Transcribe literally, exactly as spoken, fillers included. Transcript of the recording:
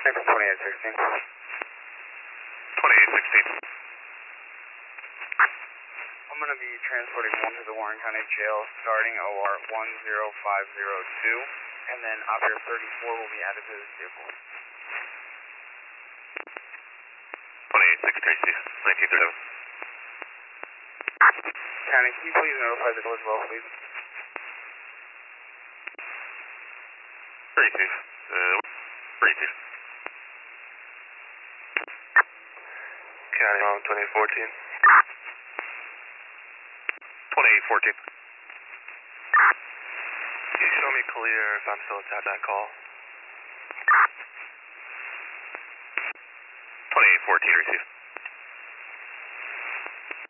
twenty-eight sixteen. twenty-eight sixteen. I'm going to be transporting one to the Warren County Jail starting O R one zero five zero two, and then operator thirty-four will be added to this vehicle. twenty-eight six Tracy, nineteen thirty-seven. County, can you please notify the door as well, please? Very safe. Uh, very safe. County home twenty fourteen. twenty-eight fourteen. Can you show me clear if I'm still inside that call? twenty-eight fourteen, receive.